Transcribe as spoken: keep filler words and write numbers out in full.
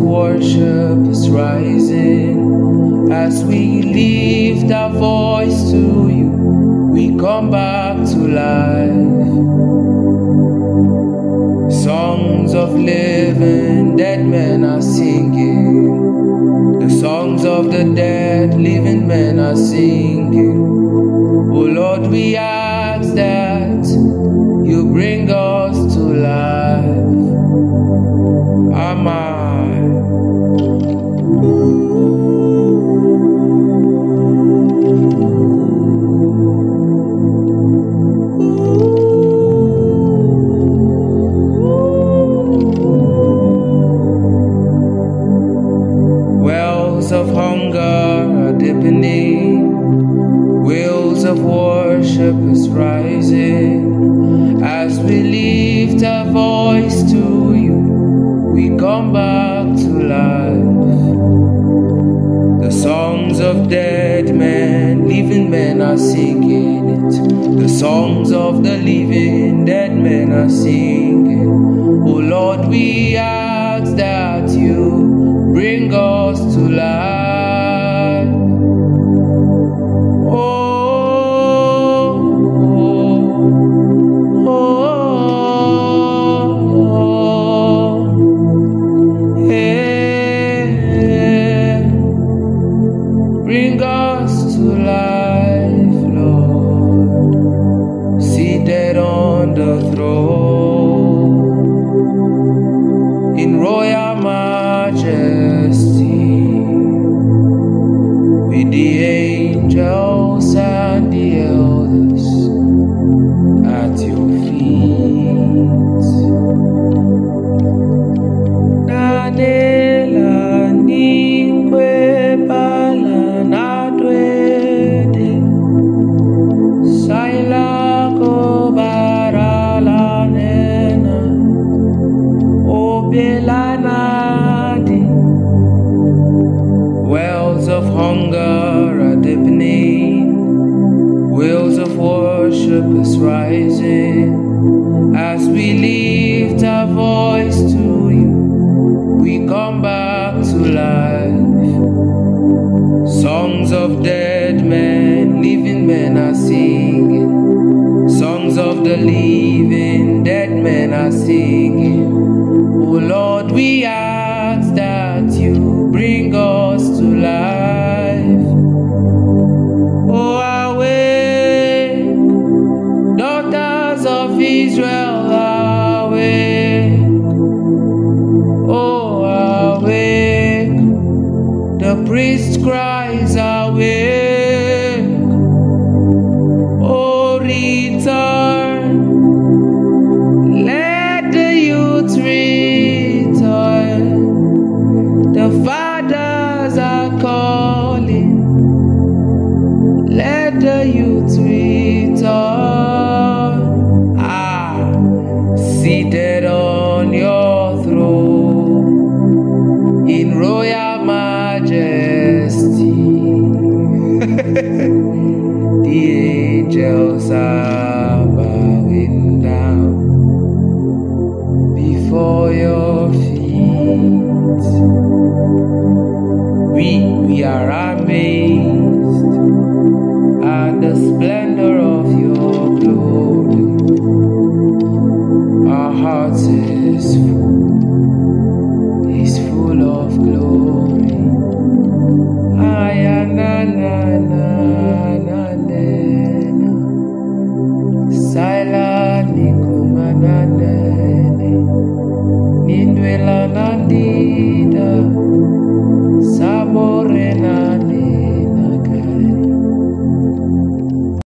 worship is rising. As we lift our voice to you, we come back to life. Songs of living, dead men are singing. The songs of the dead, living men are singing. Oh Lord, we ask that you bring us to life. Amen. Wells of hunger are deepening, wheels of worship is rising. As we lift our voice to you, we come back to life. The songs of dead men, living men are singing it. The songs of the living, dead men are singing. Oh Lord, we ask that you bring us to life. Bring us to life, Lord, seated on the throne, in royal majesty, with the angels and the elders at your feet. Nanela ningwe pala wells of hunger are deepening, wheels of worship is rising. As we lift our voice to you, we come back to life. Songs of dead men, living men are singing. Songs of the living, dead men are singing. Oh Lord, we ask that you bring us to life. Oh, awake, daughters of Israel, awake. Oh, awake, the priest cries, awake. Oh, return, let the youth return. The fathers are calling, let the youth return. Ah, seated on your throne, in royal majesty, the angels are bowing down before your feet. We, we are amazed at the splendor of your glory. Our hearts is full, is full of glory. Aya na na na na na na. Saila nikuma na na na. Nindwela nandida.